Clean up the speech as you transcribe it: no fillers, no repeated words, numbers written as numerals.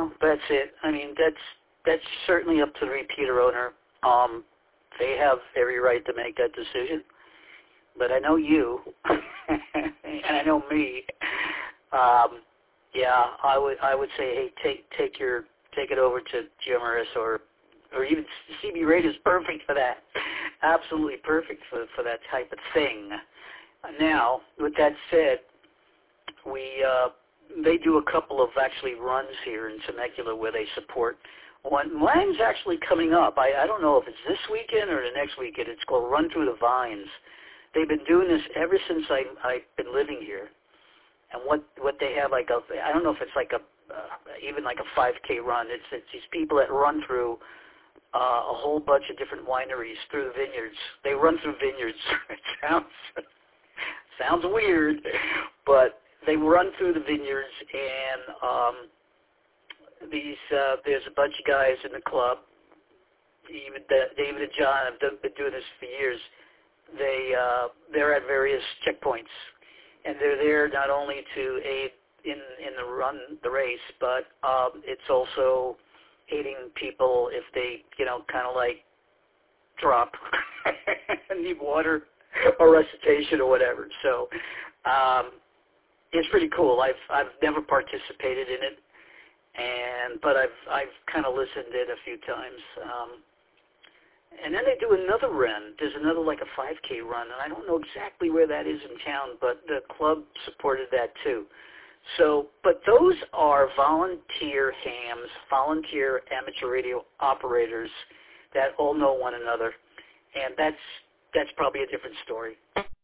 Well, that's it. I mean, that's certainly up to the repeater owner. They have every right to make that decision. But I know you, and I know me. Yeah, I would say, hey, take it over to Jim or even CB Radio is perfect for that. Absolutely perfect for that type of thing. Now, with that said, they do a couple of actually runs here in Temecula where they support. Mine's actually coming up. I don't know if it's this weekend or the next weekend. It's called Run Through the Vines. They've been doing this ever since I've been living here. And what they have, I don't know if it's like even like a 5K run. It's these people that run through a whole bunch of different wineries through the vineyards. They run through vineyards. It sounds weird, but they run through the vineyards, and there's a bunch of guys in the club. Even David and John have been doing this for years. They're at various checkpoints, and they're there not only to aid in the race, but it's also aiding people if they kind of like drop and need water or recitation or whatever. So it's pretty cool. I've never participated in it, but I've kind of listened in a few times. And then they do another run. There's another like a 5K run, and I don't know exactly where that is in town, but the club supported that too. So, but those are volunteer hams, volunteer amateur radio operators that all know one another, and that's probably a different story.